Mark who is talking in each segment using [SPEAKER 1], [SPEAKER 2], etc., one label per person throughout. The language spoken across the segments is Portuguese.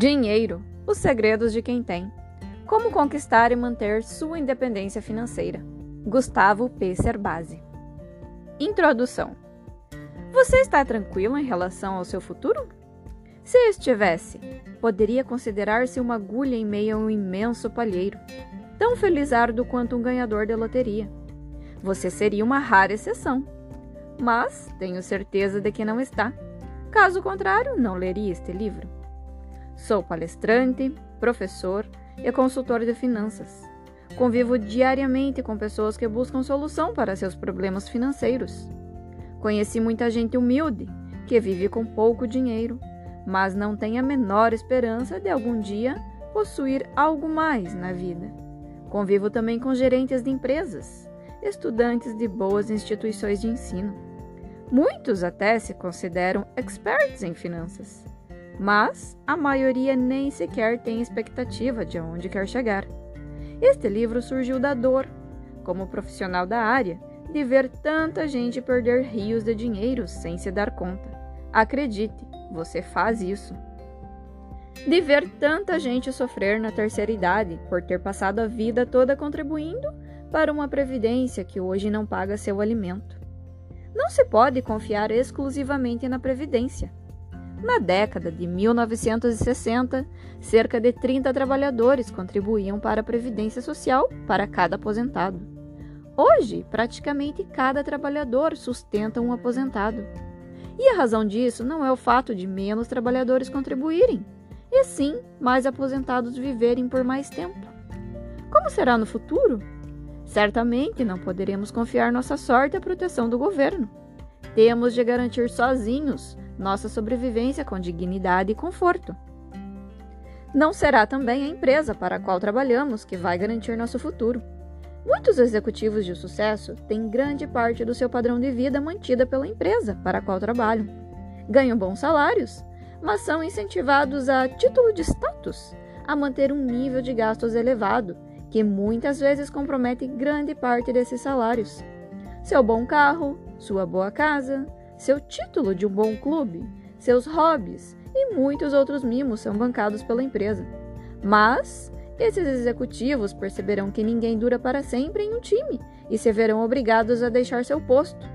[SPEAKER 1] Dinheiro, os segredos de quem tem. Como conquistar e manter sua independência financeira. Gustavo P. Cerbasi. Introdução. Você está tranquilo em relação ao seu futuro? Se estivesse, poderia considerar-se uma agulha em meio a um imenso palheiro, tão felizardo quanto um ganhador de loteria. Você seria uma rara exceção, mas tenho certeza de que não está. Caso contrário, não leria este livro. Sou palestrante, professor e consultor de finanças. Convivo diariamente com pessoas que buscam solução para seus problemas financeiros. Conheci muita gente humilde, que vive com pouco dinheiro, mas não tem a menor esperança de algum dia possuir algo mais na vida. Convivo também com gerentes de empresas, estudantes de boas instituições de ensino. Muitos até se consideram experts em finanças, mas a maioria nem sequer tem expectativa de onde quer chegar. Este livro surgiu da dor, como profissional da área, de ver tanta gente perder rios de dinheiro sem se dar conta. Acredite, você faz isso. De ver tanta gente sofrer na terceira idade por ter passado a vida toda contribuindo para uma previdência que hoje não paga seu alimento. Não se pode confiar exclusivamente na previdência. Na década de 1960, cerca de 30 trabalhadores contribuíam para a Previdência Social para cada aposentado. Hoje, praticamente cada trabalhador sustenta um aposentado. E a razão disso não é o fato de menos trabalhadores contribuírem, e sim mais aposentados viverem por mais tempo. Como será no futuro? Certamente não poderemos confiar nossa sorte à proteção do governo. Temos de garantir sozinhos nossa sobrevivência com dignidade e conforto. Não será também a empresa para a qual trabalhamos que vai garantir nosso futuro. Muitos executivos de sucesso têm grande parte do seu padrão de vida mantida pela empresa para a qual trabalham. Ganham bons salários, mas são incentivados a título de status a manter um nível de gastos elevado, que muitas vezes compromete grande parte desses salários. Seu bom carro, sua boa casa, seu título de um bom clube, seus hobbies e muitos outros mimos são bancados pela empresa. Mas esses executivos perceberão que ninguém dura para sempre em um time e se verão obrigados a deixar seu posto.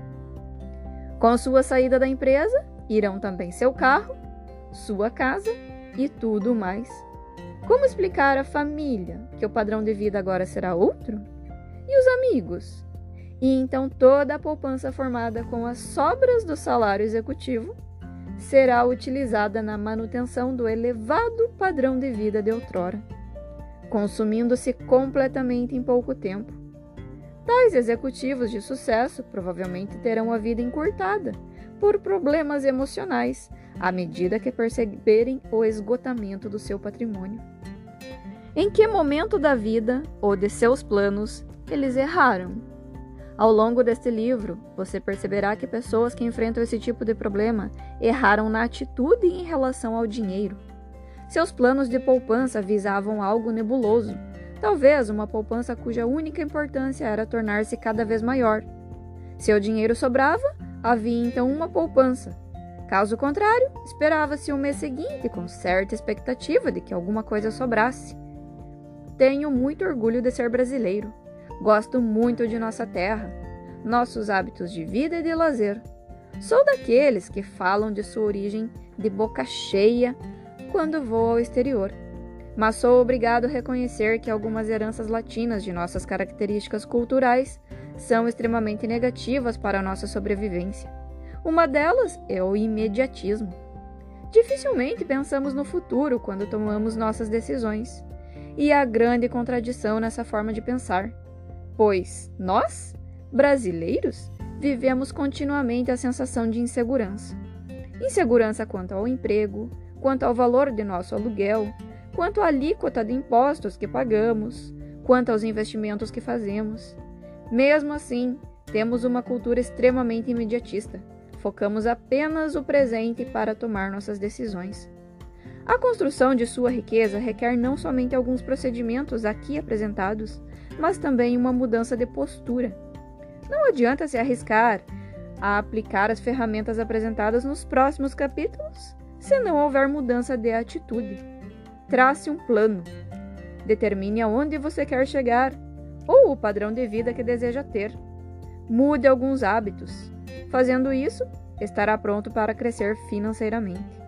[SPEAKER 1] Com sua saída da empresa, irão também seu carro, sua casa e tudo mais. Como explicar à família que o padrão de vida agora será outro? E os amigos? E então toda a poupança formada com as sobras do salário executivo será utilizada na manutenção do elevado padrão de vida de outrora, consumindo-se completamente em pouco tempo. Tais executivos de sucesso provavelmente terão a vida encurtada por problemas emocionais à medida que perceberem o esgotamento do seu patrimônio. Em que momento da vida ou de seus planos eles erraram? Ao longo deste livro, você perceberá que pessoas que enfrentam esse tipo de problema erraram na atitude em relação ao dinheiro. Seus planos de poupança visavam algo nebuloso, talvez uma poupança cuja única importância era tornar-se cada vez maior. Se o dinheiro sobrava, havia então uma poupança. Caso contrário, esperava-se o mês seguinte com certa expectativa de que alguma coisa sobrasse. Tenho muito orgulho de ser brasileiro. Gosto muito de nossa terra, nossos hábitos de vida e de lazer. Sou daqueles que falam de sua origem de boca cheia quando vou ao exterior, mas sou obrigado a reconhecer que algumas heranças latinas de nossas características culturais são extremamente negativas para a nossa sobrevivência. Uma delas é o imediatismo. Dificilmente pensamos no futuro quando tomamos nossas decisões, e há grande contradição nessa forma de pensar. Pois nós, brasileiros, vivemos continuamente a sensação de insegurança. Insegurança quanto ao emprego, quanto ao valor de nosso aluguel, quanto à alíquota de impostos que pagamos, quanto aos investimentos que fazemos. Mesmo assim, temos uma cultura extremamente imediatista. Focamos apenas o presente para tomar nossas decisões. A construção de sua riqueza requer não somente alguns procedimentos aqui apresentados, mas também uma mudança de postura. Não adianta se arriscar a aplicar as ferramentas apresentadas nos próximos capítulos se não houver mudança de atitude. Trace um plano. Determine aonde você quer chegar ou o padrão de vida que deseja ter. Mude alguns hábitos. Fazendo isso, estará pronto para crescer financeiramente.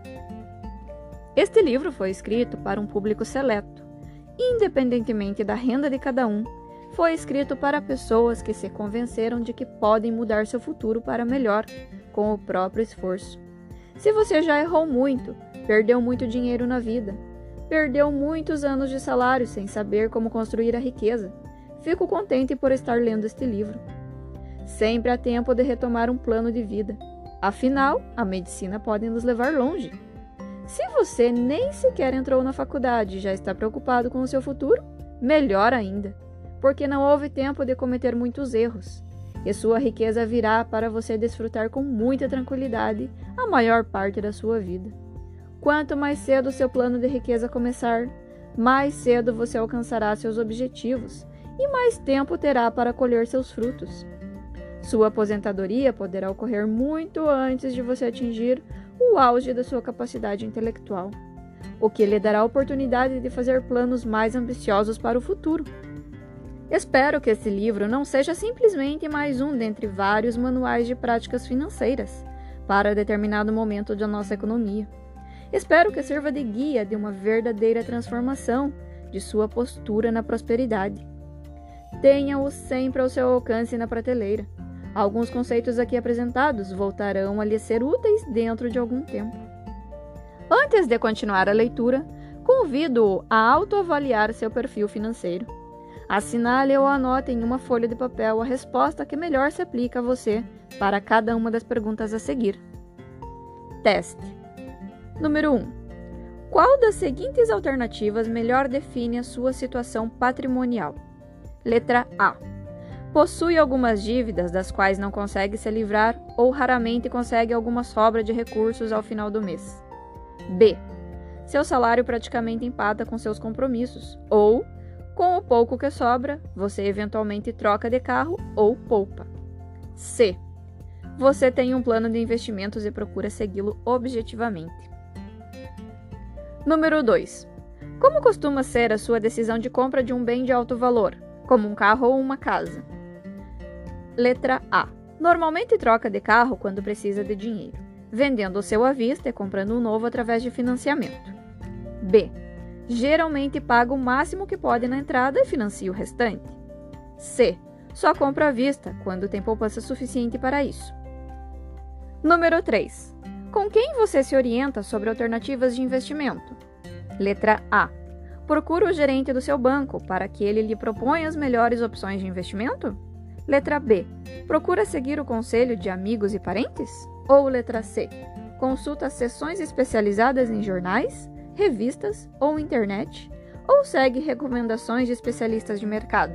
[SPEAKER 1] Este livro foi escrito para um público seleto. Independentemente da renda de cada um, foi escrito para pessoas que se convenceram de que podem mudar seu futuro para melhor com o próprio esforço. Se você já errou muito, perdeu muito dinheiro na vida, perdeu muitos anos de salário sem saber como construir a riqueza, fico contente por estar lendo este livro. Sempre há tempo de retomar um plano de vida. Afinal, a medicina pode nos levar longe. Se você nem sequer entrou na faculdade e já está preocupado com o seu futuro, melhor ainda, porque não houve tempo de cometer muitos erros, e sua riqueza virá para você desfrutar com muita tranquilidade a maior parte da sua vida. Quanto mais cedo o seu plano de riqueza começar, mais cedo você alcançará seus objetivos e mais tempo terá para colher seus frutos. Sua aposentadoria poderá ocorrer muito antes de você atingir o auge da sua capacidade intelectual, o que lhe dará a oportunidade de fazer planos mais ambiciosos para o futuro. Espero que esse livro não seja simplesmente mais um dentre vários manuais de práticas financeiras para determinado momento da nossa economia. Espero que sirva de guia de uma verdadeira transformação de sua postura na prosperidade. Tenha-o sempre ao seu alcance na prateleira. Alguns conceitos aqui apresentados voltarão a lhe ser úteis dentro de algum tempo. Antes de continuar a leitura, convido-o a autoavaliar seu perfil financeiro. Assinale ou anote em uma folha de papel a resposta que melhor se aplica a você para cada uma das perguntas a seguir. Teste. Número 1. Qual das seguintes alternativas melhor define a sua situação patrimonial? Letra A. Possui algumas dívidas das quais não consegue se livrar ou raramente consegue alguma sobra de recursos ao final do mês. B. Seu salário praticamente empata com seus compromissos. Ou, com o pouco que sobra, você eventualmente troca de carro ou poupa. C. Você tem um plano de investimentos e procura segui-lo objetivamente. Número 2. Como costuma ser a sua decisão de compra de um bem de alto valor, como um carro ou uma casa? Letra A. Normalmente troca de carro quando precisa de dinheiro, vendendo o seu à vista e comprando um novo através de financiamento. B. Geralmente paga o máximo que pode na entrada e financia o restante. C. Só compra à vista quando tem poupança suficiente para isso. Número 3. Com quem você se orienta sobre alternativas de investimento? Letra A. Procura o gerente do seu banco para que ele lhe proponha as melhores opções de investimento? Letra B. Procura seguir o conselho de amigos e parentes? Ou letra C. Consulta seções especializadas em jornais, revistas ou internet? Ou segue recomendações de especialistas de mercado?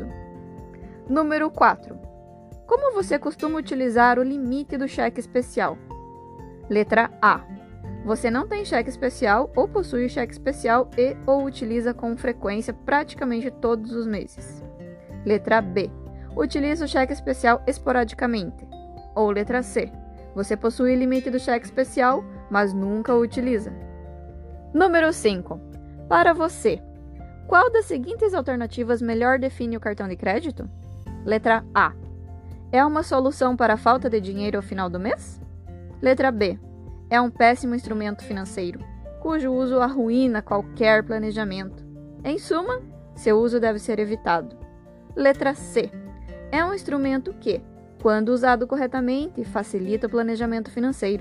[SPEAKER 1] Número 4. Como você costuma utilizar o limite do cheque especial? Letra A. Você não tem cheque especial ou possui cheque especial e ou utiliza com frequência praticamente todos os meses. Letra B. Utiliza o cheque especial esporadicamente. Ou letra C. Você possui limite do cheque especial, mas nunca o utiliza. Número 5. Para você, qual das seguintes alternativas melhor define o cartão de crédito? Letra A. É uma solução para a falta de dinheiro ao final do mês? Letra B. É um péssimo instrumento financeiro, cujo uso arruína qualquer planejamento. Em suma, seu uso deve ser evitado. Letra C. É um instrumento que, quando usado corretamente, facilita o planejamento financeiro.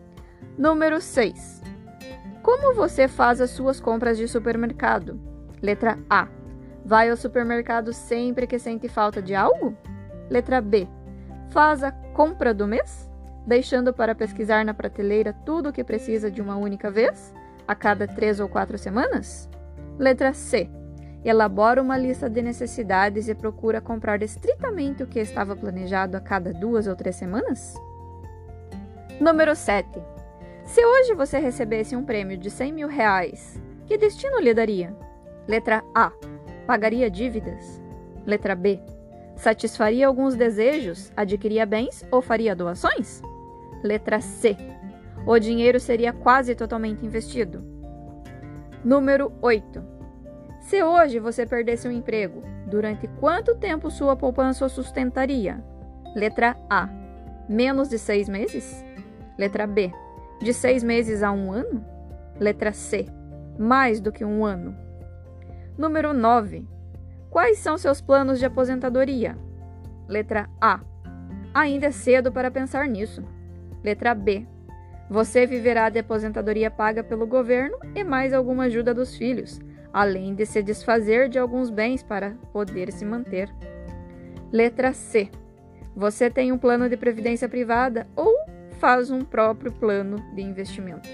[SPEAKER 1] Número 6. Como você faz as suas compras de supermercado? Letra A. Vai ao supermercado sempre que sente falta de algo? Letra B. Faz a compra do mês, deixando para pesquisar na prateleira tudo o que precisa de uma única vez, a cada 3 ou 4 semanas? Letra C. Elabora uma lista de necessidades e procura comprar estritamente o que estava planejado a cada 2 ou 3 semanas? Número 7. Se hoje você recebesse um prêmio de R$100.000, que destino lhe daria? Letra A. Pagaria dívidas? Letra B. Satisfaria alguns desejos, adquiria bens ou faria doações? Letra C. O dinheiro seria quase totalmente investido? Número 8. Se hoje você perdesse um emprego, durante quanto tempo sua poupança o sustentaria? Letra A. Menos de 6 meses? Letra B. De 6 meses a 1 ano? Letra C. Mais do que 1 ano? Número 9. Quais são seus planos de aposentadoria? Letra A. Ainda é cedo para pensar nisso. Letra B. Você viverá de aposentadoria paga pelo governo e mais alguma ajuda dos filhos, além de se desfazer de alguns bens para poder se manter. Letra C. Você tem um plano de previdência privada ou faz um próprio plano de investimentos.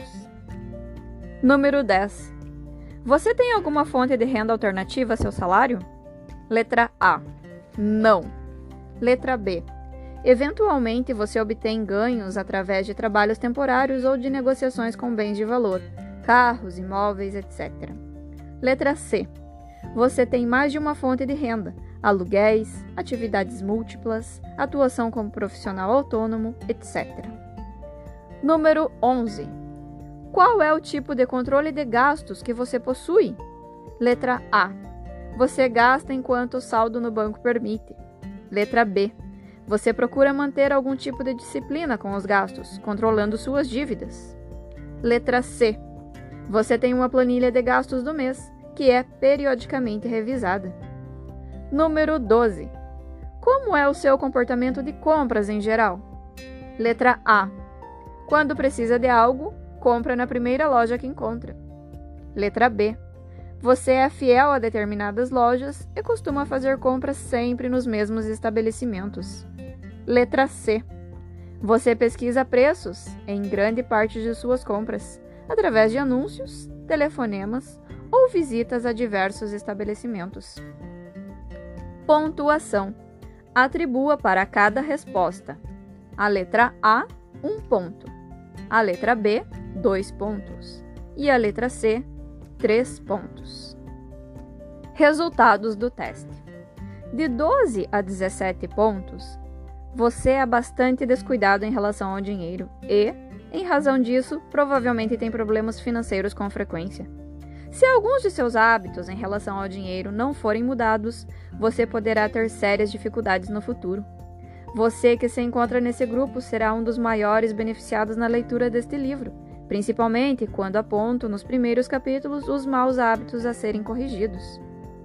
[SPEAKER 1] Número 10. Você tem alguma fonte de renda alternativa a seu salário? Letra A. Não. Letra B. Eventualmente, você obtém ganhos através de trabalhos temporários ou de negociações com bens de valor, carros, imóveis, etc. Letra C. Você tem mais de uma fonte de renda, aluguéis, atividades múltiplas, atuação como profissional autônomo, etc. Número 11. Qual é o tipo de controle de gastos que você possui? Letra A. Você gasta enquanto o saldo no banco permite. Letra B. Você procura manter algum tipo de disciplina com os gastos, controlando suas dívidas. Letra C. Você tem uma planilha de gastos do mês, que é periodicamente revisada. Número 12. Como é o seu comportamento de compras em geral? Letra A. Quando precisa de algo, compra na primeira loja que encontra. Letra B. Você é fiel a determinadas lojas e costuma fazer compras sempre nos mesmos estabelecimentos. Letra C. Você pesquisa preços em grande parte de suas compras, através de anúncios, telefonemas ou visitas a diversos estabelecimentos. Pontuação. Atribua para cada resposta. A letra A, 1 ponto. A letra B, 2 pontos. E a letra C, 3 pontos. Resultados do teste. De 12 a 17 pontos, você é bastante descuidado em relação ao dinheiro e, em razão disso, provavelmente tem problemas financeiros com frequência. Se alguns de seus hábitos em relação ao dinheiro não forem mudados, você poderá ter sérias dificuldades no futuro. Você que se encontra nesse grupo será um dos maiores beneficiados na leitura deste livro, principalmente quando aponto nos primeiros capítulos os maus hábitos a serem corrigidos.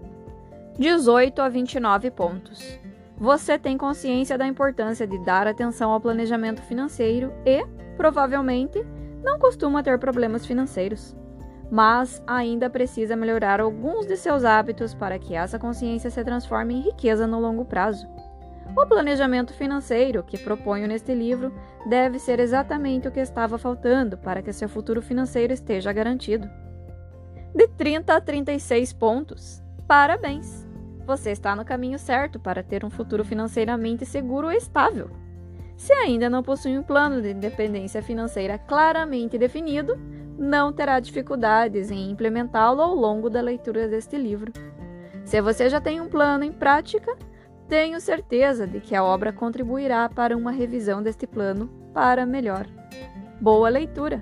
[SPEAKER 1] 18 a 29 pontos. Você tem consciência da importância de dar atenção ao planejamento financeiro e, provavelmente, não costuma ter problemas financeiros, mas ainda precisa melhorar alguns de seus hábitos para que essa consciência se transforme em riqueza no longo prazo. O planejamento financeiro que proponho neste livro deve ser exatamente o que estava faltando para que seu futuro financeiro esteja garantido. De 30 a 36 pontos. Parabéns! Você está no caminho certo para ter um futuro financeiramente seguro e estável. Se ainda não possui um plano de independência financeira claramente definido, não terá dificuldades em implementá-lo ao longo da leitura deste livro. Se você já tem um plano em prática, tenho certeza de que a obra contribuirá para uma revisão deste plano para melhor. Boa leitura!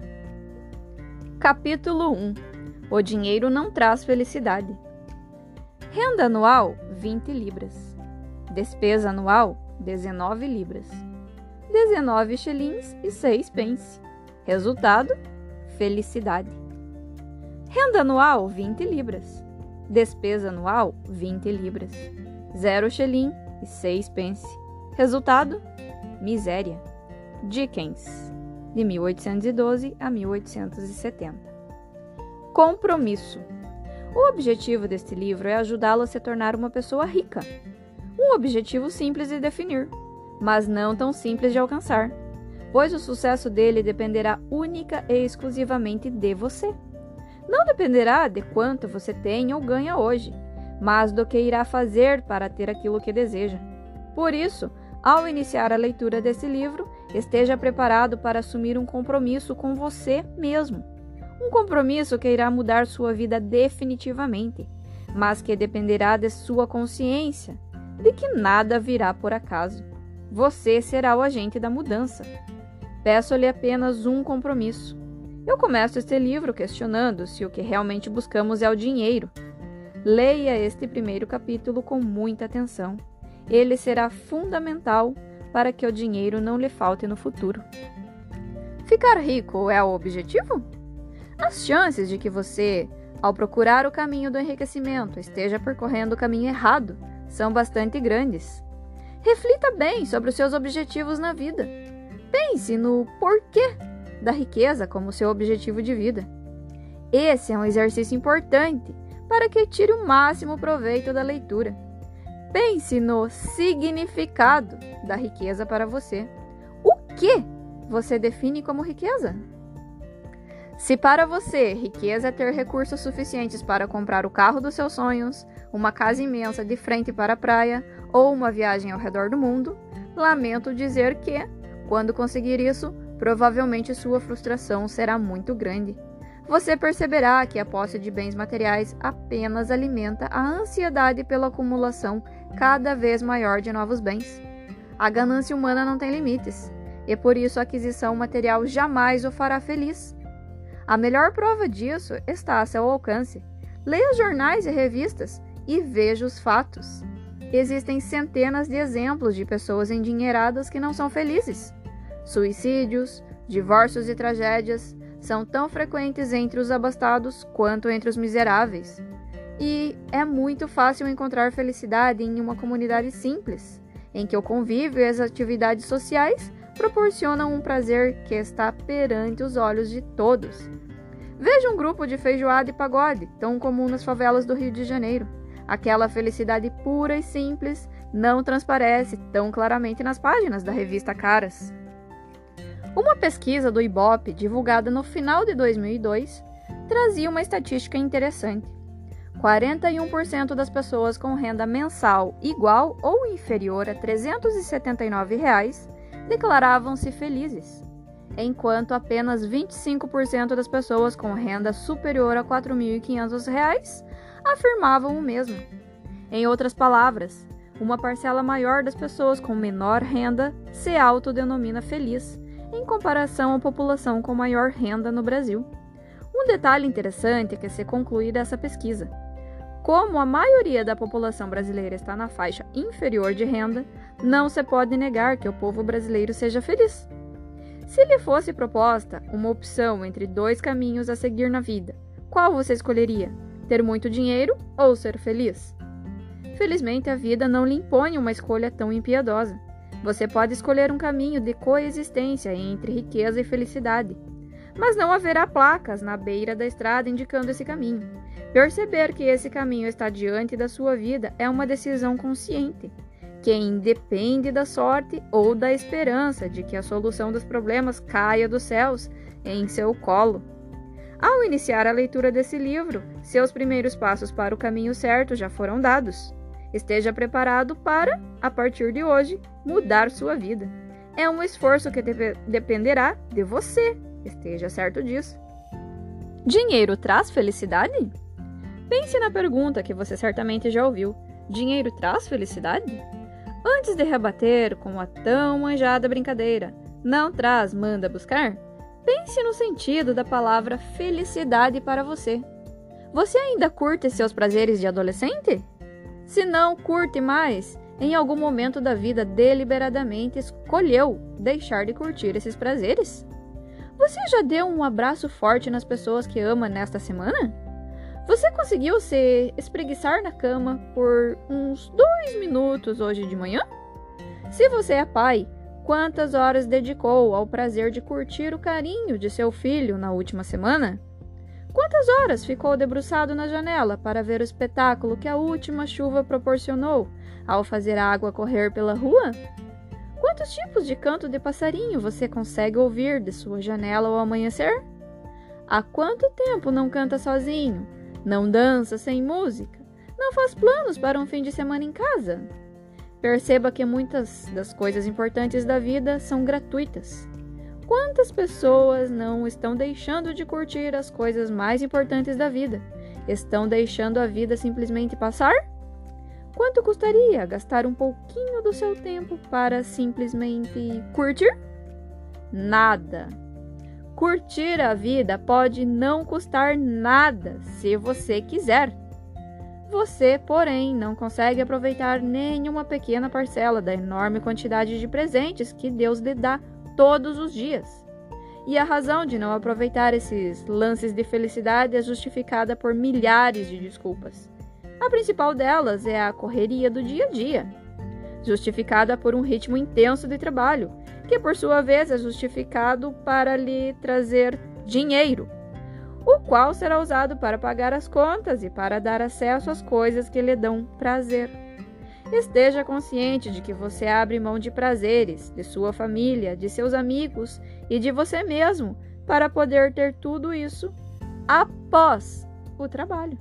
[SPEAKER 1] Capítulo 1. O dinheiro não traz felicidade. Renda anual, 20 libras. Despesa anual, 19 libras. 19 shillings e 6 pence. Resultado, felicidade. Renda anual, 20 libras. Despesa anual, 20 libras. 0 shilling e 6 pence. Resultado, miséria. Dickens, de 1812 a 1870. Compromisso. O objetivo deste livro é ajudá-lo a se tornar uma pessoa rica. Um objetivo simples de definir, mas não tão simples de alcançar, pois o sucesso dele dependerá única e exclusivamente de você. Não dependerá de quanto você tem ou ganha hoje, mas do que irá fazer para ter aquilo que deseja. Por isso, ao iniciar a leitura desse livro, esteja preparado para assumir um compromisso com você mesmo. Um compromisso que irá mudar sua vida definitivamente, mas que dependerá de sua consciência, de que nada virá por acaso. Você será o agente da mudança. Peço-lhe apenas um compromisso. Eu começo este livro questionando se o que realmente buscamos é o dinheiro. Leia este primeiro capítulo com muita atenção. Ele será fundamental para que o dinheiro não lhe falte no futuro. Ficar rico é o objetivo? As chances de que você, ao procurar o caminho do enriquecimento, esteja percorrendo o caminho errado são bastante grandes. Reflita bem sobre os seus objetivos na vida. Pense no porquê da riqueza como seu objetivo de vida. Esse é um exercício importante para que tire o máximo proveito da leitura. Pense no significado da riqueza para você. O que você define como riqueza? Se para você riqueza é ter recursos suficientes para comprar o carro dos seus sonhos, uma casa imensa de frente para a praia ou uma viagem ao redor do mundo, lamento dizer que, quando conseguir isso, provavelmente sua frustração será muito grande. Você perceberá que a posse de bens materiais apenas alimenta a ansiedade pela acumulação cada vez maior de novos bens. A ganância humana não tem limites, e por isso a aquisição material jamais o fará feliz. A melhor prova disso está a seu alcance. Leia os jornais e revistas e veja os fatos. Existem centenas de exemplos de pessoas endinheiradas que não são felizes. Suicídios, divórcios e tragédias são tão frequentes entre os abastados quanto entre os miseráveis. E é muito fácil encontrar felicidade em uma comunidade simples, em que o convívio e as atividades sociais proporcionam um prazer que está perante os olhos de todos. Veja um grupo de feijoada e pagode, tão comum nas favelas do Rio de Janeiro. Aquela felicidade pura e simples não transparece tão claramente nas páginas da revista Caras. Uma pesquisa do Ibope, divulgada no final de 2002, trazia uma estatística interessante. 41% das pessoas com renda mensal igual ou inferior a R$ 379 declaravam-se felizes, enquanto apenas 25% das pessoas com renda superior a R$ 4.500 afirmavam o mesmo. Em outras palavras, uma parcela maior das pessoas com menor renda se autodenomina feliz, em comparação à população com maior renda no Brasil. Um detalhe interessante é que se concluir essa pesquisa, como a maioria da população brasileira está na faixa inferior de renda, não se pode negar que o povo brasileiro seja feliz. Se lhe fosse proposta uma opção entre dois caminhos a seguir na vida, qual você escolheria? Ter muito dinheiro ou ser feliz? Felizmente, a vida não lhe impõe uma escolha tão impiedosa. Você pode escolher um caminho de coexistência entre riqueza e felicidade, mas não haverá placas na beira da estrada indicando esse caminho. Perceber que esse caminho está diante da sua vida é uma decisão consciente, que independe da sorte ou da esperança de que a solução dos problemas caia dos céus em seu colo. Ao iniciar a leitura desse livro, seus primeiros passos para o caminho certo já foram dados. Esteja preparado para, a partir de hoje, mudar sua vida. É um esforço que dependerá de você, esteja certo disso. Dinheiro traz felicidade? Pense na pergunta que você certamente já ouviu. Dinheiro traz felicidade? Antes de rebater com a tão manjada brincadeira, não traz, manda buscar? Pense no sentido da palavra felicidade para você. Você ainda curte seus prazeres de adolescente? Se não curte mais, em algum momento da vida deliberadamente escolheu deixar de curtir esses prazeres? Você já deu um abraço forte nas pessoas que ama nesta semana? Você conseguiu se espreguiçar na cama por uns 2 minutos hoje de manhã? Se você é pai, quantas horas dedicou ao prazer de curtir o carinho de seu filho na última semana? Quantas horas ficou debruçado na janela para ver o espetáculo que a última chuva proporcionou ao fazer a água correr pela rua? Quantos tipos de canto de passarinho você consegue ouvir de sua janela ao amanhecer? Há quanto tempo não canta sozinho? Não dança sem música? Não faz planos para um fim de semana em casa? Perceba que muitas das coisas importantes da vida são gratuitas. Quantas pessoas não estão deixando de curtir as coisas mais importantes da vida? Estão deixando a vida simplesmente passar? Quanto custaria gastar um pouquinho do seu tempo para simplesmente curtir? Nada. Curtir a vida pode não custar nada se você quiser. Você, porém, não consegue aproveitar nenhuma pequena parcela da enorme quantidade de presentes que Deus lhe dá todos os dias. E a razão de não aproveitar esses lances de felicidade é justificada por milhares de desculpas. A principal delas é a correria do dia a dia, justificada por um ritmo intenso de trabalho, que por sua vez é justificado para lhe trazer dinheiro, o qual será usado para pagar as contas e para dar acesso às coisas que lhe dão prazer. Esteja consciente de que você abre mão de prazeres, de sua família, de seus amigos e de você mesmo para poder ter tudo isso após o trabalho.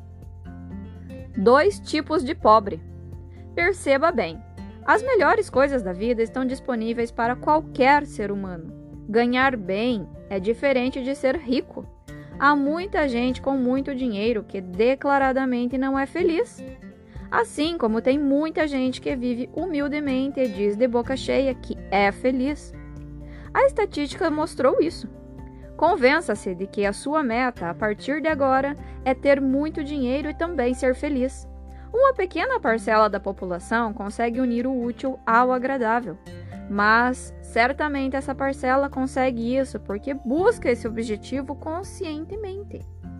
[SPEAKER 1] 2 tipos de pobre. Perceba bem, as melhores coisas da vida estão disponíveis para qualquer ser humano. Ganhar bem é diferente de ser rico. Há muita gente com muito dinheiro que declaradamente não é feliz. Assim como tem muita gente que vive humildemente e diz de boca cheia que é feliz. A estatística mostrou isso. Convença-se de que a sua meta, a partir de agora, é ter muito dinheiro e também ser feliz. Uma pequena parcela da população consegue unir o útil ao agradável, mas certamente essa parcela consegue isso porque busca esse objetivo conscientemente.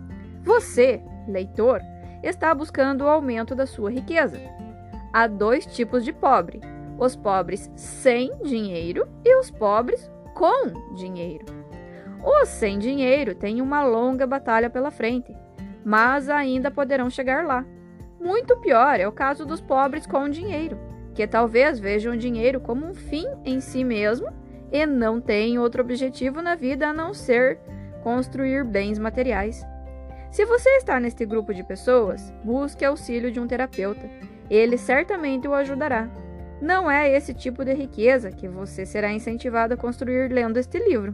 [SPEAKER 1] Você, leitor, está buscando o aumento da sua riqueza. Há 2 tipos de pobre: os pobres sem dinheiro e os pobres com dinheiro. Os sem dinheiro têm uma longa batalha pela frente, mas ainda poderão chegar lá. Muito pior é o caso dos pobres com dinheiro, que talvez vejam o dinheiro como um fim em si mesmo e não têm outro objetivo na vida a não ser construir bens materiais. Se você está neste grupo de pessoas, busque auxílio de um terapeuta. Ele certamente o ajudará. Não é esse tipo de riqueza que você será incentivado a construir lendo este livro.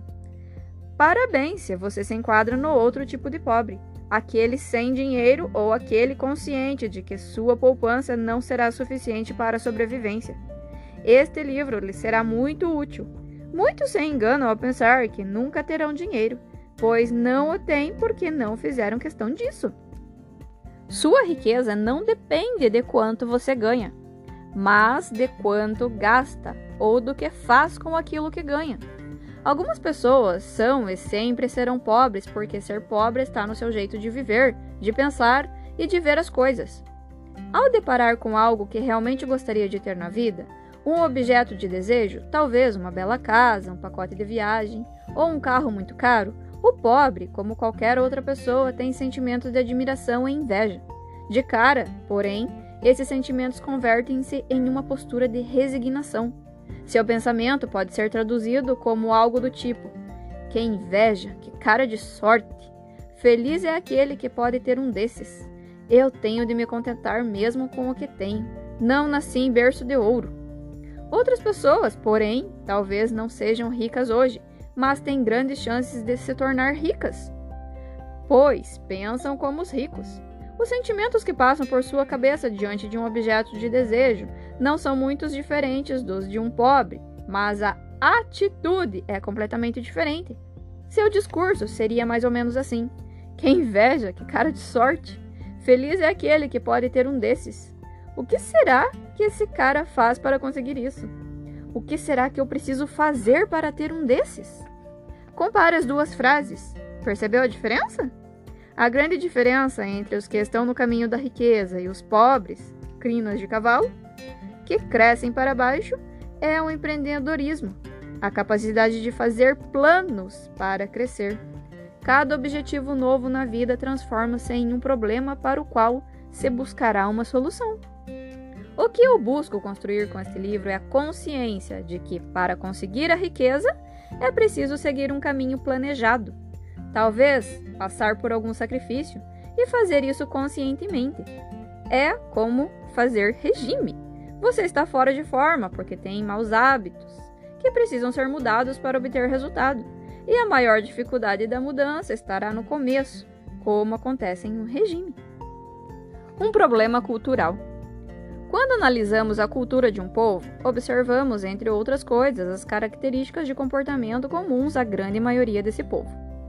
[SPEAKER 1] Parabéns se você se enquadra no outro tipo de pobre, aquele sem dinheiro ou aquele consciente de que sua poupança não será suficiente para a sobrevivência. Este livro lhe será muito útil. Muitos se enganam ao pensar que nunca terão dinheiro, pois não o têm porque não fizeram questão disso. Sua riqueza não depende de quanto você ganha, mas de quanto gasta ou do que faz com aquilo que ganha. Algumas pessoas são e sempre serão pobres porque ser pobre está no seu jeito de viver, de pensar e de ver as coisas. Ao deparar com algo que realmente gostaria de ter na vida, um objeto de desejo, talvez uma bela casa, um pacote de viagem ou um carro muito caro, o pobre, como qualquer outra pessoa, tem sentimentos de admiração e inveja. De cara, porém, esses sentimentos convertem-se em uma postura de resignação. Seu pensamento pode ser traduzido como algo do tipo: que inveja, que cara de sorte! Feliz é aquele que pode ter um desses. Eu tenho de me contentar mesmo com o que tenho. Não nasci em berço de ouro. Outras pessoas, porém, talvez não sejam ricas hoje, mas têm grandes chances de se tornar ricas, pois pensam como os ricos. Os sentimentos que passam por sua cabeça diante de um objeto de desejo não são muito diferentes dos de um pobre, mas a atitude é completamente diferente. Seu discurso seria mais ou menos assim: que inveja, que cara de sorte! Feliz é aquele que pode ter um desses. O que será que esse cara faz para conseguir isso? O que será que eu preciso fazer para ter um desses? Compare as 2 frases. Percebeu a diferença? A grande diferença entre os que estão no caminho da riqueza e os pobres, crinas de cavalo, que crescem para baixo, é o empreendedorismo, a capacidade de fazer planos para crescer. Cada objetivo novo na vida transforma-se em um problema para o qual se buscará uma solução. O que eu busco construir com este livro é a consciência de que, para conseguir a riqueza, é preciso seguir um caminho planejado. Talvez passar por algum sacrifício e fazer isso conscientemente. É como fazer regime. Você está fora de forma porque tem maus hábitos que precisam ser mudados para obter resultado. E a maior dificuldade da mudança estará no começo, como acontece em um regime. Um problema cultural. Quando analisamos a cultura de um povo, observamos, entre outras coisas, as características de comportamento comuns à grande maioria desse povo.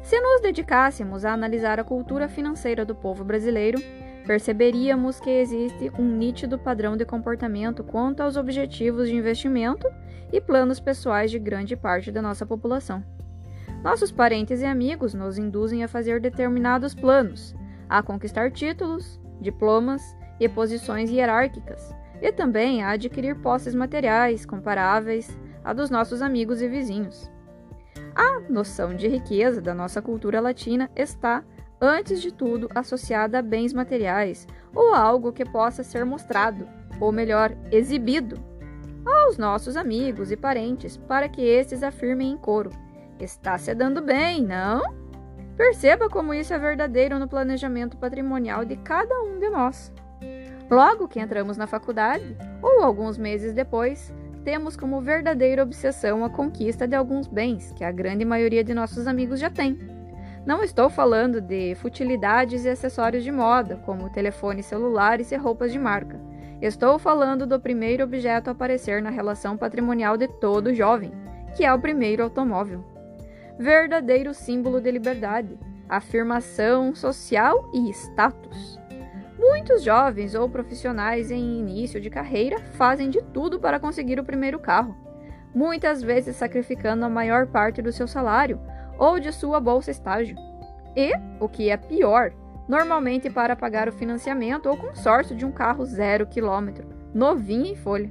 [SPEAKER 1] Se nos dedicássemos a analisar a cultura financeira do povo brasileiro, perceberíamos que existe um nítido padrão de comportamento quanto aos objetivos de investimento e planos pessoais de grande parte da nossa população. Nossos parentes e amigos nos induzem a fazer determinados planos, a conquistar títulos, diplomas e posições hierárquicas, e também a adquirir posses materiais comparáveis à dos nossos amigos e vizinhos. A noção de riqueza da nossa cultura latina está, antes de tudo, associada a bens materiais ou a algo que possa ser mostrado, ou melhor, exibido, aos nossos amigos e parentes para que estes afirmem em coro: está se dando bem, não? Perceba como isso é verdadeiro no planejamento patrimonial de cada um de nós. Logo que entramos na faculdade, ou alguns meses depois, temos como verdadeira obsessão a conquista de alguns bens que a grande maioria de nossos amigos já tem. Não estou falando de futilidades e acessórios de moda, como telefones celulares e roupas de marca. Estou falando do primeiro objeto a aparecer na relação patrimonial de todo jovem, que é o primeiro automóvel. Verdadeiro símbolo de liberdade, afirmação social e status. Muitos jovens ou profissionais em início de carreira fazem de tudo para conseguir o primeiro carro, muitas vezes sacrificando a maior parte do seu salário ou de sua bolsa estágio. E, o que é pior, normalmente para pagar o financiamento ou consórcio de um carro 0 km, novinho em folha.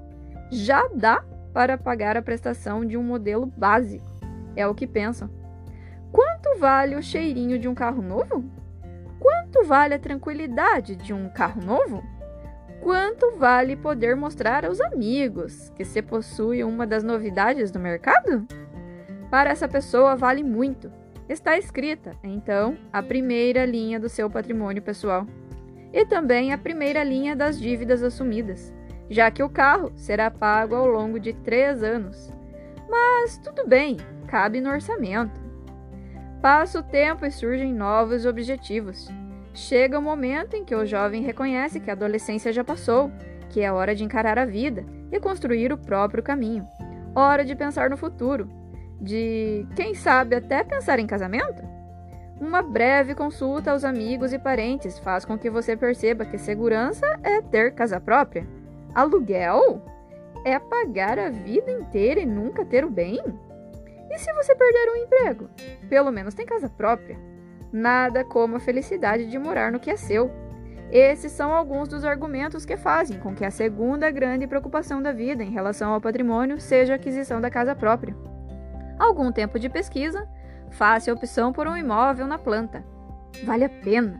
[SPEAKER 1] Já dá para pagar a prestação de um modelo básico, é o que pensam. Quanto vale o cheirinho de um carro novo? Quanto vale a tranquilidade de um carro novo? Quanto vale poder mostrar aos amigos que se possui uma das novidades do mercado? Para essa pessoa vale muito. Está escrita, então, a primeira linha do seu patrimônio pessoal. E também a primeira linha das dívidas assumidas, já que o carro será pago ao longo de 3 anos. Mas tudo bem, cabe no orçamento. Passa o tempo e surgem novos objetivos. Chega o momento em que o jovem reconhece que a adolescência já passou, que é hora de encarar a vida e construir o próprio caminho. Hora de pensar no futuro, de, quem sabe, até pensar em casamento? Uma breve consulta aos amigos e parentes faz com que você perceba que segurança é ter casa própria. Aluguel é pagar a vida inteira e nunca ter o bem? E se você perder um emprego? Pelo menos tem casa própria. Nada como a felicidade de morar no que é seu. Esses são alguns dos argumentos que fazem com que a segunda grande preocupação da vida em relação ao patrimônio seja a aquisição da casa própria. Algum tempo de pesquisa, faça a opção por um imóvel na planta. Vale a pena.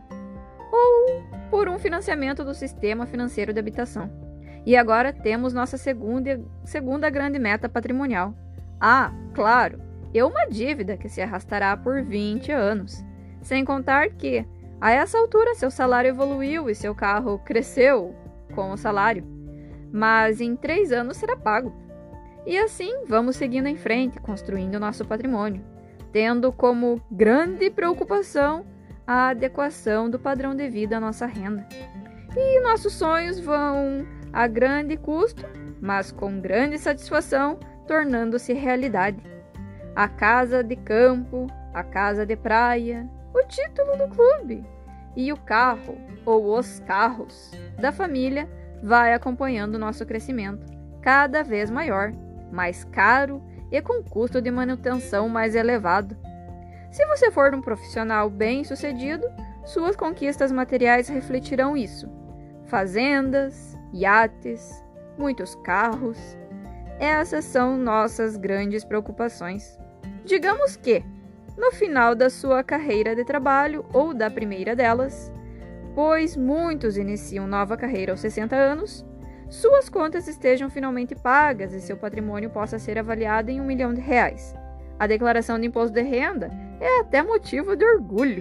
[SPEAKER 1] Ou por um financiamento do sistema financeiro de habitação. E agora temos nossa segunda grande meta patrimonial. Ah, claro, e uma dívida que se arrastará por 20 anos. Sem contar que, a essa altura, seu salário evoluiu e seu carro cresceu com o salário. Mas em 3 anos será pago. E assim vamos seguindo em frente, construindo nosso patrimônio, tendo como grande preocupação a adequação do padrão de vida à nossa renda. E nossos sonhos vão a grande custo, mas com grande satisfação, tornando-se realidade. A casa de campo, a casa de praia, o título do clube e o carro, ou os carros, da família vai acompanhando o nosso crescimento, cada vez maior, mais caro e com custo de manutenção mais elevado. Se você for um profissional bem-sucedido, suas conquistas materiais refletirão isso. Fazendas, iates, muitos carros. Essas são nossas grandes preocupações. Digamos que, no final da sua carreira de trabalho ou da primeira delas, pois muitos iniciam nova carreira aos 60 anos, suas contas estejam finalmente pagas e seu patrimônio possa ser avaliado em R$1 milhão. A declaração de imposto de renda é até motivo de orgulho.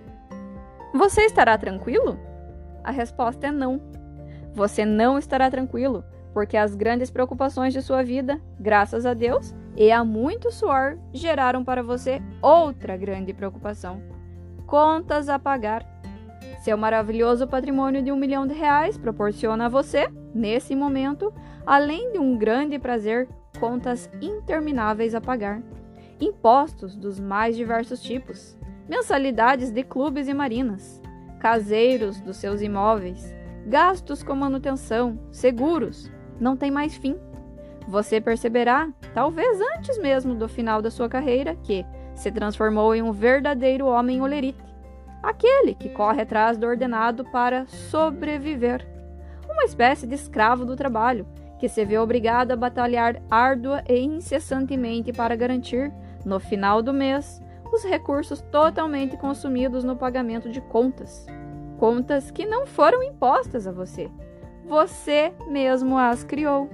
[SPEAKER 1] Você estará tranquilo? A resposta é não. Você não estará tranquilo, porque as grandes preocupações de sua vida, graças a Deus, e a muito suor, geraram para você outra grande preocupação: contas a pagar. Seu maravilhoso patrimônio de R$1 milhão proporciona a você, nesse momento, além de um grande prazer, contas intermináveis a pagar. impostos dos mais diversos tipos, mensalidades de clubes e marinas, caseiros dos seus imóveis, gastos com manutenção, seguros, não tem mais fim. Você perceberá, talvez antes mesmo do final da sua carreira, que se transformou em um verdadeiro homem olerite, aquele que corre atrás do ordenado para sobreviver, uma espécie de escravo do trabalho, que se vê obrigado a batalhar árdua e incessantemente para garantir, no final do mês, os recursos totalmente consumidos no pagamento de contas. Contas que não foram impostas a você. Você mesmo as criou.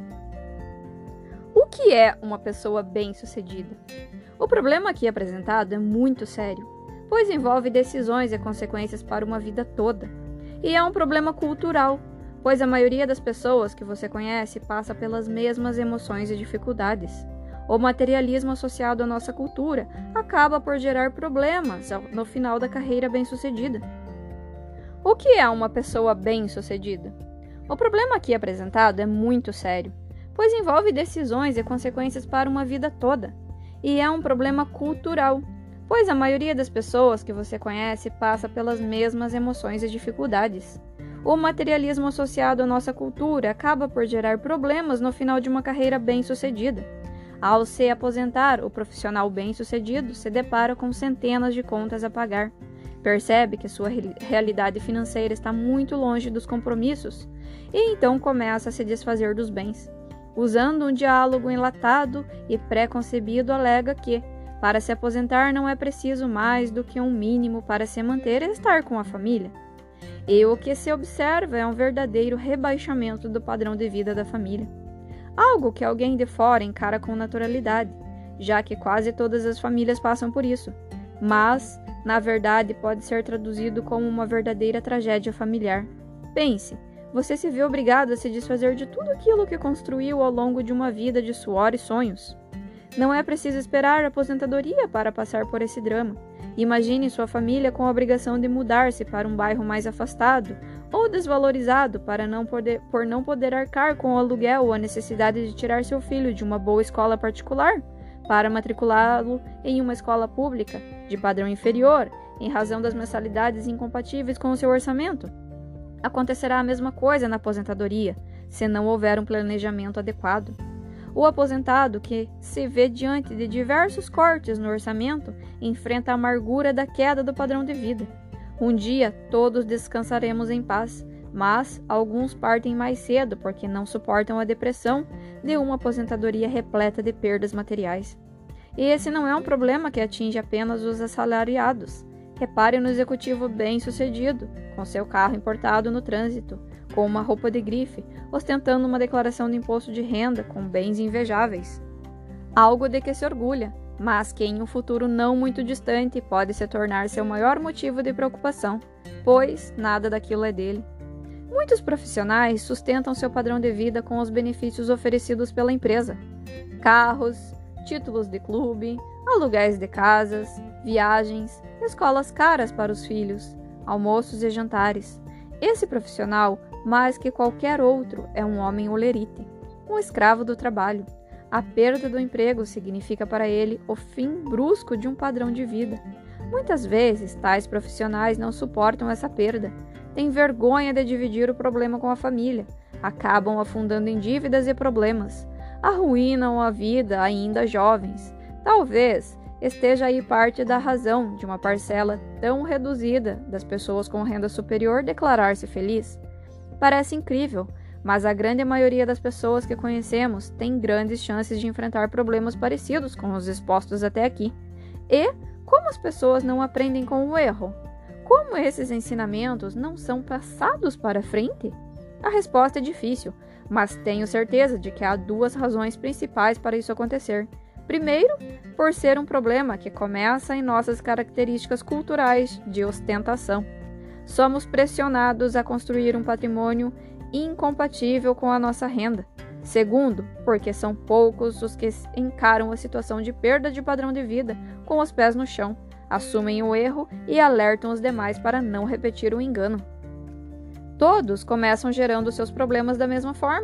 [SPEAKER 1] O que é uma pessoa bem-sucedida? O problema aqui apresentado é muito sério, pois envolve decisões e consequências para uma vida toda. E é um problema cultural, pois a maioria das pessoas que você conhece passa pelas mesmas emoções e dificuldades. O materialismo associado à nossa cultura acaba por gerar problemas no final da carreira bem-sucedida. O que é uma pessoa bem-sucedida? O problema aqui apresentado é muito sério, pois envolve decisões e consequências para uma vida toda. E é um problema cultural, pois a maioria das pessoas que você conhece passa pelas mesmas emoções e dificuldades. O materialismo associado à nossa cultura acaba por gerar problemas no final de uma carreira bem-sucedida. Ao se aposentar, o profissional bem-sucedido se depara com centenas de contas a pagar. Percebe que sua realidade financeira está muito longe dos compromissos e então começa a se desfazer dos bens. Usando um diálogo enlatado e pré-concebido, alega que, para se aposentar, não é preciso mais do que um mínimo para se manter e estar com a família. E o que se observa é um verdadeiro rebaixamento do padrão de vida da família. Algo que alguém de fora encara com naturalidade, já que quase todas as famílias passam por isso. Mas, na verdade, pode ser traduzido como uma verdadeira tragédia familiar. Pense, você se vê obrigado a se desfazer de tudo aquilo que construiu ao longo de uma vida de suor e sonhos. Não é preciso esperar a aposentadoria para passar por esse drama. Imagine sua família com a obrigação de mudar-se para um bairro mais afastado ou desvalorizado por não poder arcar com o aluguel ou a necessidade de tirar seu filho de uma boa escola particular para matriculá-lo em uma escola pública de padrão inferior, em razão das mensalidades incompatíveis com o seu orçamento. Acontecerá a mesma coisa na aposentadoria, se não houver um planejamento adequado. O aposentado que se vê diante de diversos cortes no orçamento enfrenta a amargura da queda do padrão de vida. Um dia todos descansaremos em paz, mas alguns partem mais cedo porque não suportam a depressão de uma aposentadoria repleta de perdas materiais. E esse não é um problema que atinge apenas os assalariados. Repare no executivo bem-sucedido, com seu carro importado no trânsito, com uma roupa de grife, ostentando uma declaração de imposto de renda com bens invejáveis. Algo de que se orgulha, mas que em um futuro não muito distante pode se tornar seu maior motivo de preocupação, pois nada daquilo é dele. Muitos profissionais sustentam seu padrão de vida com os benefícios oferecidos pela empresa: carros, títulos de clube, aluguéis de casas, viagens, escolas caras para os filhos, almoços e jantares. Esse profissional, mais que qualquer outro, é um homem olerite, um escravo do trabalho. A perda do emprego significa para ele o fim brusco de um padrão de vida. Muitas vezes, tais profissionais não suportam essa perda, têm vergonha de dividir o problema com a família, acabam afundando em dívidas e problemas, arruinam a vida ainda jovens. Talvez esteja aí parte da razão de uma parcela tão reduzida das pessoas com renda superior declarar-se feliz. Parece incrível, mas a grande maioria das pessoas que conhecemos tem grandes chances de enfrentar problemas parecidos com os expostos até aqui. E como as pessoas não aprendem com o erro? Como esses ensinamentos não são passados para frente? A resposta é difícil, mas tenho certeza de que há duas razões principais para isso acontecer. Primeiro, por ser um problema que começa em nossas características culturais de ostentação. Somos pressionados a construir um patrimônio incompatível com a nossa renda. Segundo, porque são poucos os que encaram a situação de perda de padrão de vida com os pés no chão, assumem o erro e alertam os demais para não repetir o engano. Todos começam gerando seus problemas da mesma forma.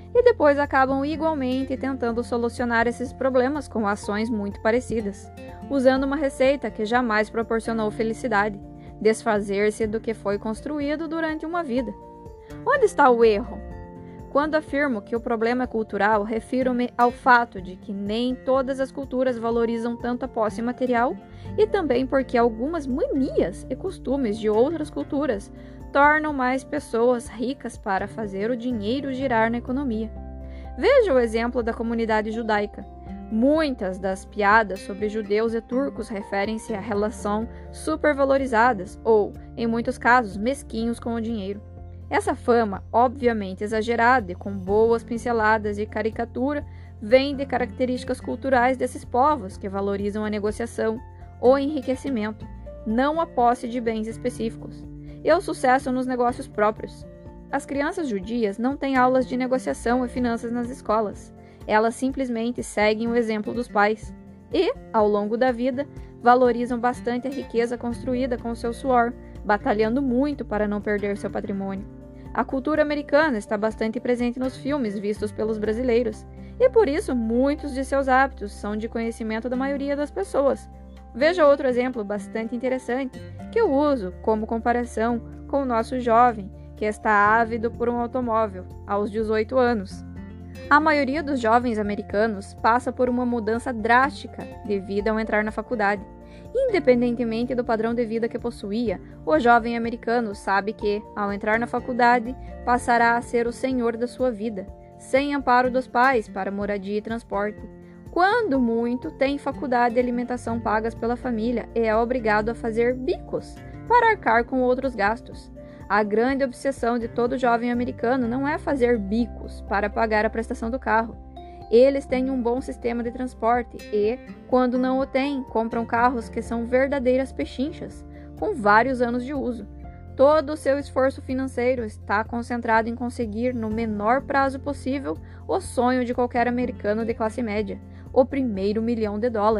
[SPEAKER 1] e depois acabam igualmente tentando solucionar esses problemas com ações muito parecidas, usando uma receita que jamais proporcionou felicidade, desfazer-se do que foi construído durante uma vida. Onde está o erro? Quando afirmo que o problema é cultural, refiro-me ao fato de que nem todas as culturas valorizam tanto a posse material e também porque algumas manias e costumes de outras culturas tornam mais pessoas ricas para fazer o dinheiro girar na economia. Veja o exemplo da comunidade judaica. Muitas das piadas sobre judeus e turcos referem-se a relação supervalorizadas ou, em muitos casos, mesquinhos com o dinheiro. Essa fama, obviamente exagerada e com boas pinceladas de caricatura, vem de características culturais desses povos que valorizam a negociação, o enriquecimento, não a posse de bens específicos, e o sucesso nos negócios próprios. As crianças judias não têm aulas de negociação e finanças nas escolas. Elas simplesmente seguem o exemplo dos pais e, ao longo da vida, valorizam bastante a riqueza construída com seu suor, batalhando muito para não perder seu patrimônio. A cultura americana está bastante presente nos filmes vistos pelos brasileiros, e por isso muitos de seus hábitos são de conhecimento da maioria das pessoas. Veja outro exemplo bastante interessante que eu uso como comparação com o nosso jovem que está ávido por um automóvel aos 18 anos. A maioria dos jovens americanos passa por uma mudança drástica devido ao entrar na faculdade. Independentemente do padrão de vida que possuía, o jovem americano sabe que, ao entrar na faculdade, passará a ser o senhor da sua vida, sem amparo dos pais para moradia e transporte. Quando muito, tem faculdade e alimentação pagas pela família e é obrigado a fazer bicos para arcar com outros gastos. A grande obsessão de todo jovem americano não é fazer bicos para pagar a prestação do carro. Eles têm um bom sistema de transporte e, quando não o têm, compram carros que são verdadeiras pechinchas, com vários anos de uso. Todo o seu esforço financeiro está concentrado em conseguir, no menor prazo possível, o sonho de qualquer americano de classe média, o primeiro $1 milhão.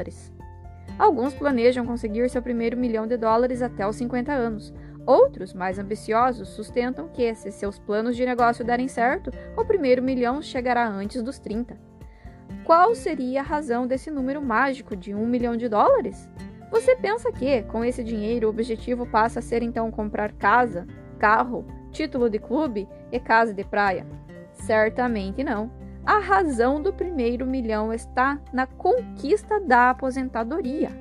[SPEAKER 1] Alguns planejam conseguir seu primeiro $1 milhão até os 50 anos. Outros, mais ambiciosos, sustentam que, se seus planos de negócio derem certo, o primeiro $1 milhão chegará antes dos 30. Qual seria a razão desse número mágico de $1 milhão? Você pensa que, com esse dinheiro, o objetivo passa a ser então comprar casa, carro, título de clube e casa de praia? Certamente não. A razão do primeiro $1 milhão está na conquista da aposentadoria.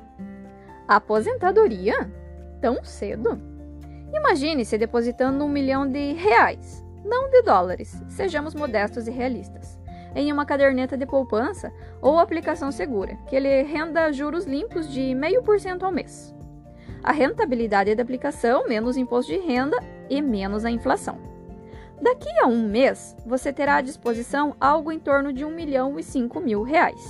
[SPEAKER 1] Aposentadoria? Tão cedo? Imagine-se depositando $1 milhão, não de dólares, sejamos modestos e realistas, em uma caderneta de poupança ou aplicação segura, que lhe renda juros limpos de 0,5% ao mês. A rentabilidade da aplicação menos imposto de renda e menos a inflação. Daqui a um mês, você terá à disposição algo em torno de R$1,005 mil.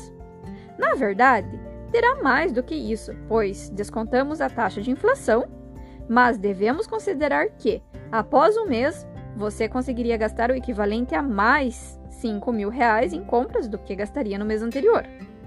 [SPEAKER 1] Na verdade, terá mais do que isso, pois descontamos a taxa de inflação, mas devemos considerar que, após um mês, você conseguiria gastar o equivalente a mais R$5 mil em compras do que gastaria no mês anterior.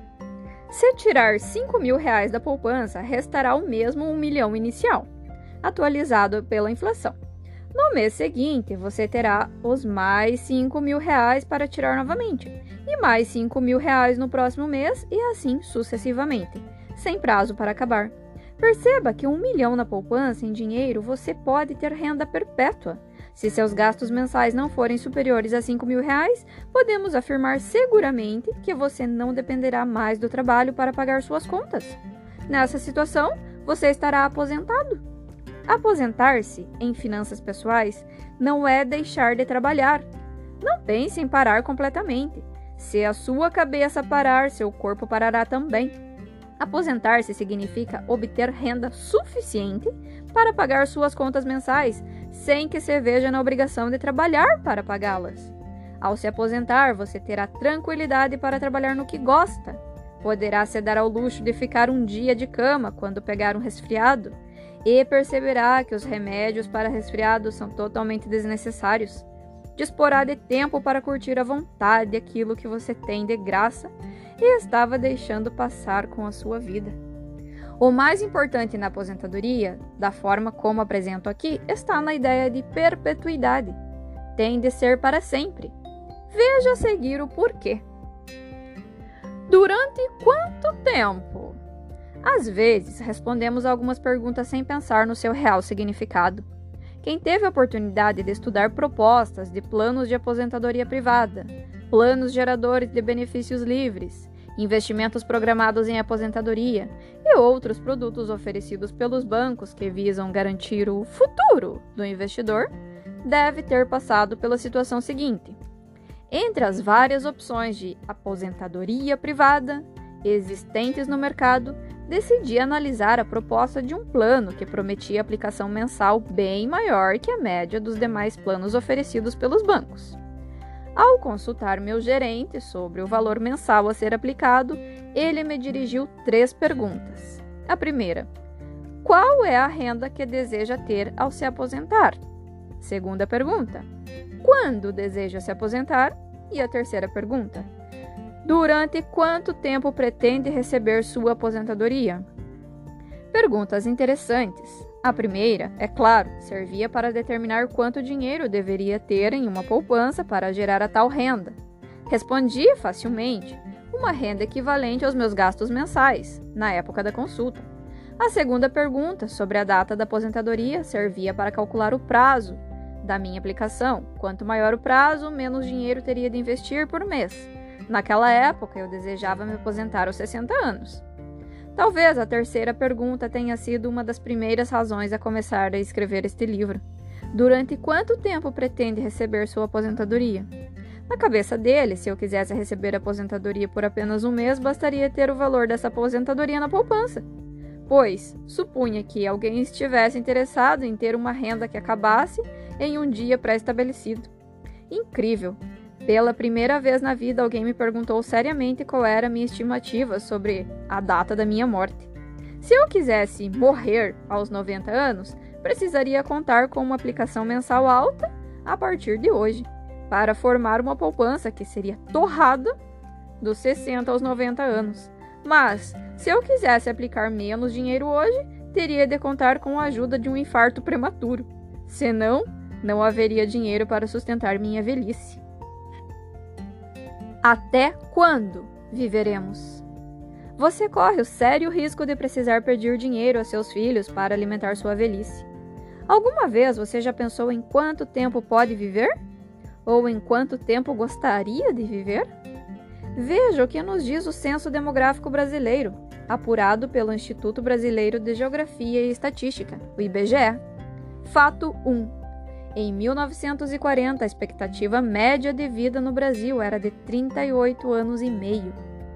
[SPEAKER 1] Se tirar R$5 mil da poupança, restará o mesmo $1 milhão inicial, atualizado pela inflação. No mês seguinte, você terá os mais R$5 mil para tirar novamente, e mais R$5 mil no próximo mês, e assim sucessivamente, sem prazo para acabar. Perceba que $1 milhão na poupança em dinheiro você pode ter renda perpétua. Se seus gastos mensais não forem superiores a R$5 mil, podemos afirmar seguramente que você não dependerá mais do trabalho para pagar suas contas. Nessa situação, você estará aposentado. Aposentar-se em finanças pessoais não é deixar de trabalhar. Não pense em parar completamente. Se a sua cabeça parar, seu corpo parará também. Aposentar-se significa obter renda suficiente para pagar suas contas mensais, sem que se veja na obrigação de trabalhar para pagá-las. Ao se aposentar, você terá tranquilidade para trabalhar no que gosta. Poderá se dar ao luxo de ficar um dia de cama quando pegar um resfriado, e perceberá que os remédios para resfriados são totalmente desnecessários. Disporá de tempo para curtir à vontade aquilo que você tem de graça e estava deixando passar com a sua vida. O mais importante na aposentadoria, da forma como apresento aqui, está na ideia de perpetuidade. Tem de ser para sempre. Veja a seguir o porquê. Durante quanto tempo? Às vezes, respondemos algumas perguntas sem pensar no seu real significado. Quem teve a oportunidade de estudar propostas de planos de aposentadoria privada, planos geradores de benefícios livres, investimentos programados em aposentadoria e outros produtos oferecidos pelos bancos que visam garantir o futuro do investidor, deve ter passado pela situação seguinte. Entre as várias opções de aposentadoria privada existentes no mercado, decidi analisar a proposta de um plano que prometia aplicação mensal bem maior que a média dos demais planos oferecidos pelos bancos. Ao consultar meu gerente sobre o valor mensal a ser aplicado, ele me dirigiu 3 perguntas. A primeira: qual é a renda que deseja ter ao se aposentar? Segunda pergunta: quando deseja se aposentar? E a terceira pergunta: durante quanto tempo pretende receber sua aposentadoria? Perguntas interessantes. A primeira, é claro, servia para determinar quanto dinheiro deveria ter em uma poupança para gerar a tal renda. Respondi facilmente, uma renda equivalente aos meus gastos mensais, na época da consulta. A segunda pergunta, sobre a data da aposentadoria, servia para calcular o prazo da minha aplicação. Quanto maior o prazo, menos dinheiro teria de investir por mês. Naquela época, eu desejava me aposentar aos 60 anos. Talvez a terceira pergunta tenha sido uma das primeiras razões a começar a escrever este livro. Durante quanto tempo pretende receber sua aposentadoria? Na cabeça dele, se eu quisesse receber a aposentadoria por apenas um mês, bastaria ter o valor dessa aposentadoria na poupança. Pois, supunha que alguém estivesse interessado em ter uma renda que acabasse em um dia pré-estabelecido. Incrível! Pela primeira vez na vida, alguém me perguntou seriamente qual era a minha estimativa sobre a data da minha morte. Se eu quisesse morrer aos 90 anos, precisaria contar com uma aplicação mensal alta a partir de hoje, para formar uma poupança que seria torrada dos 60 aos 90 anos. Mas, se eu quisesse aplicar menos dinheiro hoje, teria de contar com a ajuda de um infarto prematuro. Senão, não haveria dinheiro para sustentar minha velhice. Até quando viveremos? Você corre o sério risco de precisar pedir dinheiro a seus filhos para alimentar sua velhice. Alguma vez você já pensou em quanto tempo pode viver? Ou em quanto tempo gostaria de viver? Veja o que nos diz o Censo Demográfico Brasileiro, apurado pelo Instituto Brasileiro de Geografia e Estatística, o IBGE. Fato 1. Em 1940, a expectativa média de vida no Brasil era de 38 anos e meio.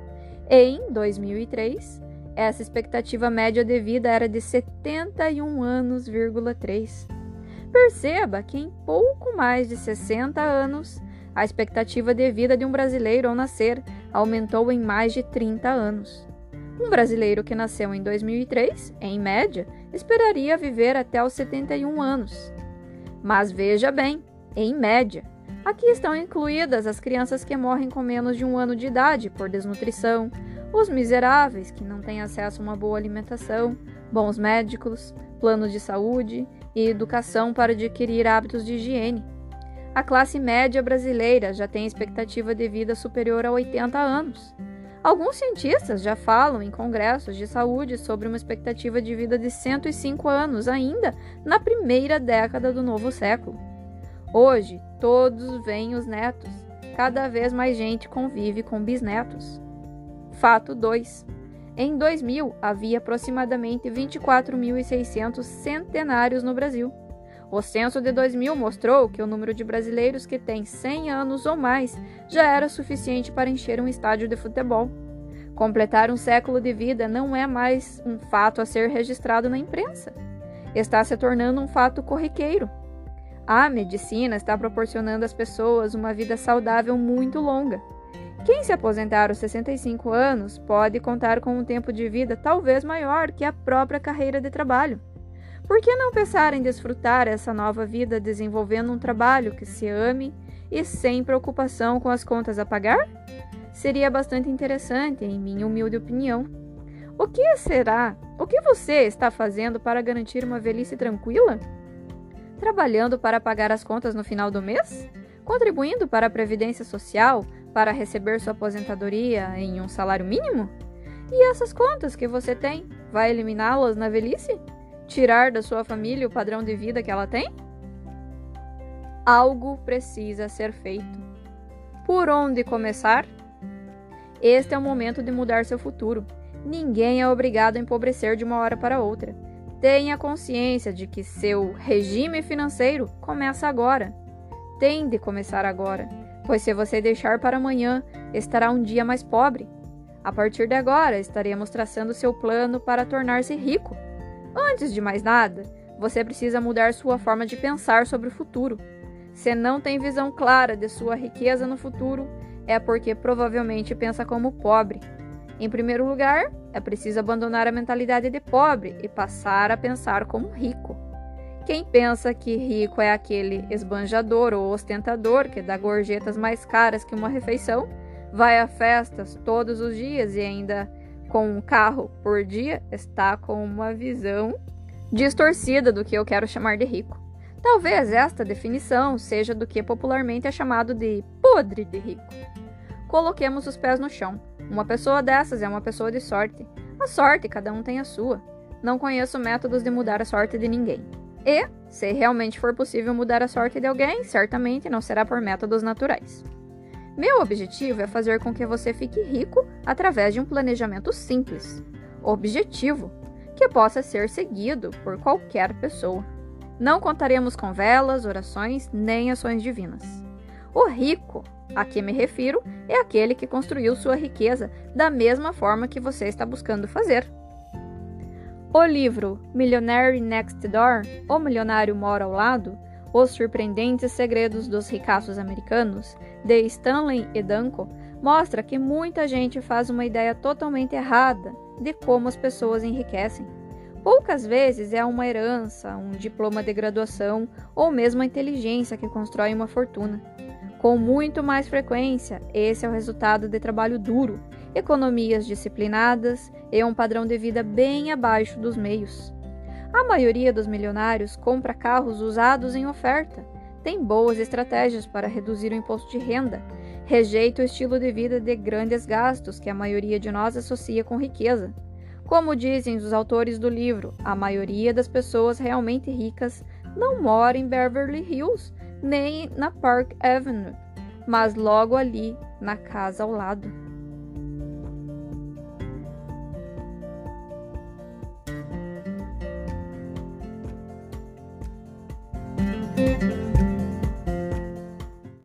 [SPEAKER 1] Em 2003, essa expectativa média de vida era de 71 anos,3. Perceba que em pouco mais de 60 anos, a expectativa de vida de um brasileiro ao nascer aumentou em mais de 30 anos. Um brasileiro que nasceu em 2003, em média, esperaria viver até os 71 anos. Mas veja bem, em média, aqui estão incluídas as crianças que morrem com menos de 1 ano de idade por desnutrição, os miseráveis que não têm acesso a uma boa alimentação, bons médicos, plano de saúde e educação para adquirir hábitos de higiene. A classe média brasileira já tem expectativa de vida superior a 80 anos. Alguns cientistas já falam em congressos de saúde sobre uma expectativa de vida de 105 anos ainda na primeira década do novo século. Hoje, todos veem os netos. Cada vez mais gente convive com bisnetos. Fato 2. Em 2000, havia aproximadamente 24.600 centenários no Brasil. O censo de 2000 mostrou que o número de brasileiros que têm 100 anos ou mais já era suficiente para encher um estádio de futebol. Completar um século de vida não é mais um fato a ser registrado na imprensa. Está se tornando um fato corriqueiro. A medicina está proporcionando às pessoas uma vida saudável muito longa. Quem se aposentar aos 65 anos pode contar com um tempo de vida talvez maior que a própria carreira de trabalho. Por que não pensar em desfrutar essa nova vida desenvolvendo um trabalho que se ame e sem preocupação com as contas a pagar? Seria bastante interessante, em minha humilde opinião. O que você está fazendo para garantir uma velhice tranquila? Trabalhando para pagar as contas no final do mês? Contribuindo para a Previdência Social para receber sua aposentadoria em um salário mínimo? E essas contas que você tem, vai eliminá-las na velhice? Tirar da sua família o padrão de vida que ela tem? Algo precisa ser feito. Por onde começar? Este é o momento de mudar seu futuro. Ninguém é obrigado a empobrecer de uma hora para outra. Tenha consciência de que seu regime financeiro começa agora. Tem de começar agora, pois se você deixar para amanhã, estará um dia mais pobre. A partir de agora, estaremos traçando seu plano para tornar-se rico. Antes de mais nada, você precisa mudar sua forma de pensar sobre o futuro. Se não tem visão clara de sua riqueza no futuro, é porque provavelmente pensa como pobre. Em primeiro lugar, é preciso abandonar a mentalidade de pobre e passar a pensar como rico. Quem pensa que rico é aquele esbanjador ou ostentador que dá gorjetas mais caras que uma refeição, vai a festas todos os dias e ainda com um carro por dia, está com uma visão distorcida do que eu quero chamar de rico. Talvez esta definição seja do que popularmente é chamado de podre de rico. Coloquemos os pés no chão. Uma pessoa dessas é uma pessoa de sorte. A sorte, cada um tem a sua. Não conheço métodos de mudar a sorte de ninguém. E, se realmente for possível mudar a sorte de alguém, certamente não será por métodos naturais. Meu objetivo é fazer com que você fique rico através de um planejamento simples, objetivo, que possa ser seguido por qualquer pessoa. Não contaremos com velas, orações, nem ações divinas. O rico, a que me refiro, é aquele que construiu sua riqueza da mesma forma que você está buscando fazer. O livro Millionaire Next Door, O Milionário Mora ao Lado, Os Surpreendentes Segredos dos Ricaços Americanos, de Stanley e Danko, mostra que muita gente faz uma ideia totalmente errada de como as pessoas enriquecem. Poucas vezes é uma herança, um diploma de graduação ou mesmo a inteligência que constrói uma fortuna. Com muito mais frequência, esse é o resultado de trabalho duro, economias disciplinadas e um padrão de vida bem abaixo dos meios. A maioria dos milionários compra carros usados em oferta, tem boas estratégias para reduzir o imposto de renda, rejeita o estilo de vida de grandes gastos que a maioria de nós associa com riqueza. Como dizem os autores do livro, a maioria das pessoas realmente ricas não mora em Beverly Hills, nem na Park Avenue, mas logo ali, na casa ao lado.